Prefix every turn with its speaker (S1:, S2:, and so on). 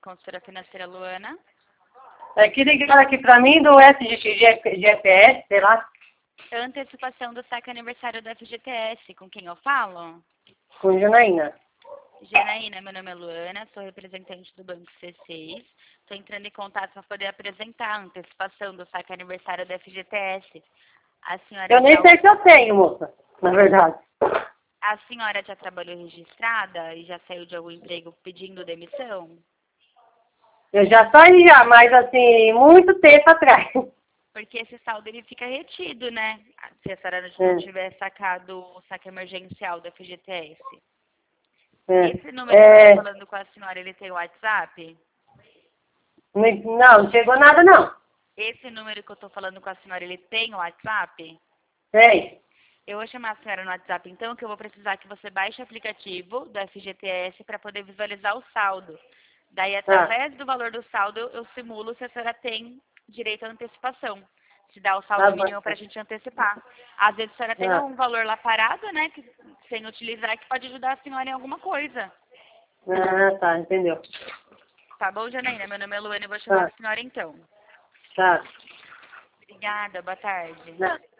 S1: consultora financeira Luana.
S2: Que ligaram aqui pra mim do SGPS, sei lá,
S1: Antecipação do saque aniversário da FGTS. Com quem eu falo?
S2: com Janaína.
S1: Janaína, meu nome é Luana, sou representante do Banco C6. Estou entrando em contato para poder apresentar a antecipação do saque aniversário da FGTS. A senhora
S2: Eu nem sei se eu tenho, moça, na verdade.
S1: A senhora já trabalhou registrada e já saiu de algum emprego pedindo demissão?
S2: Eu já saí já, mas assim, muito tempo atrás.
S1: Porque esse saldo ele fica retido, né? Se a senhora não tiver sacado o saque emergencial da FGTS. Esse número que eu tô falando com a senhora, ele tem WhatsApp?
S2: Não chegou nada não.
S1: Esse número que eu tô falando com a senhora, ele tem WhatsApp?
S2: Tem.
S1: Eu vou chamar a senhora no WhatsApp, então, que eu vou precisar que você baixe o aplicativo do FGTS para poder visualizar o saldo. Daí, através do valor do saldo, eu simulo se a senhora tem direito à antecipação. Se dá o saldo mínimo para a gente antecipar. Às vezes a senhora tem um valor lá parado, né, que, sem utilizar, que pode ajudar a senhora em alguma coisa.
S2: Tá, entendeu.
S1: Tá bom, Janaína? Meu nome é Luana e vou chamar a senhora então.
S2: Tá.
S1: Obrigada, boa tarde.